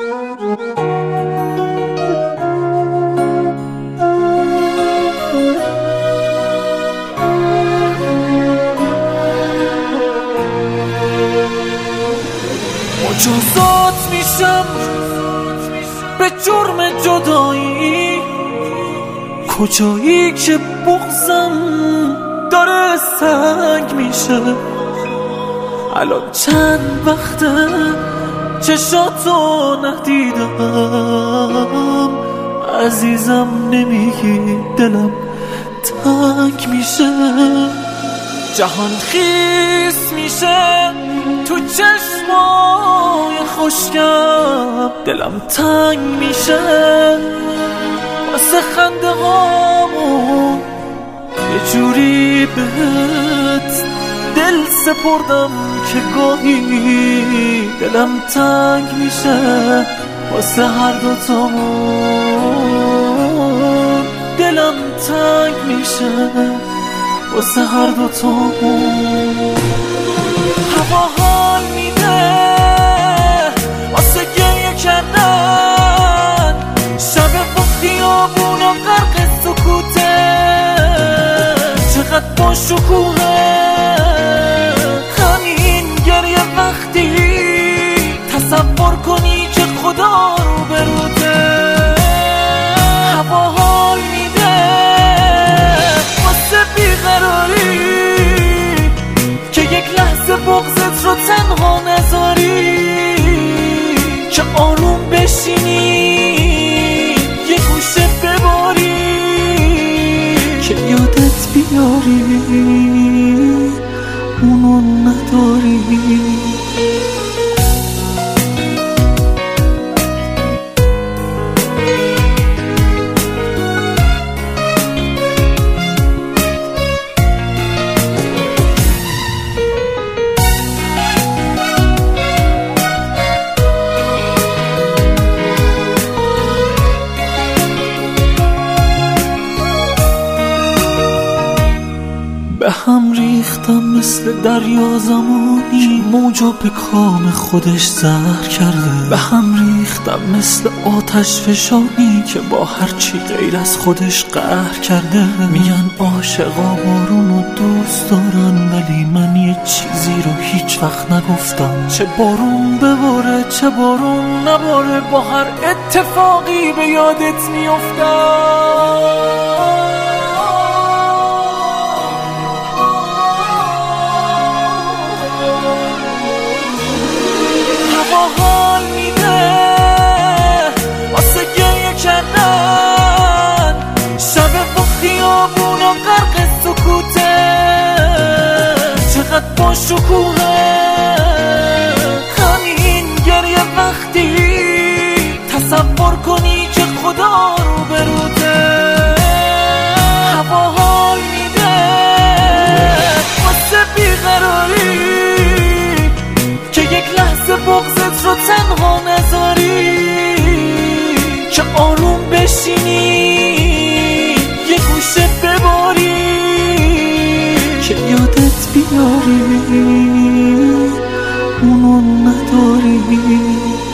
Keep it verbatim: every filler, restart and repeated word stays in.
مجازات میشم به جرم جدایی، کجایی که بغضم داره سنگ میشه. الان چند وقته چشاتو ندیدم، عزیزم نمیگی دلم تنگ میشه. جهان خیس میشه تو چشمای خشکم، دلم تنگ میشه واسه خنده هامون. یه جوری بهت دل سپردم که گاهی دلم تنگ میشه واسه هر دوتامون. دلم تنگ میشه واسه هر دوتامون. هوا حال میده واسه گریه کردن، شب و خیابونا غرق سکوته، چقدر با شکوهه همین گریه. وقتی تصور کنی که خدا رو بروته. هوا حال میده واسه بیقراری که یک لحظه بغضت رو تنها نذاری، که آروم بشینی یه گوشه بباری، که یادت بیاری اونو نداری. به هم ریختم مثل دریا زمانی که موجا به کام خودش زهر کرده. به هم ریختم مثل آتش فشانی که با هرچی غیر از خودش قهر کرده. میگن عاشقا بارونو دوست دارن، ولی من یه چیزی رو هیچ وقت نگفتم. چه بارون بباره چه بارون نباره، با هر اتفاقی به یادت میافتم. حال میده واسه گریه کردن، شب و خیابونا غرق سکوته، چقدر با شکوهه همین گریه. وقتی تصور کنی که خدا رو بروته. هوا حال میده واسه بیقراری که یک لحظه بغضت رو تنها نذاری، که آروم بشینی یه گوشه بباری، که یادت بیاری اونو نداری.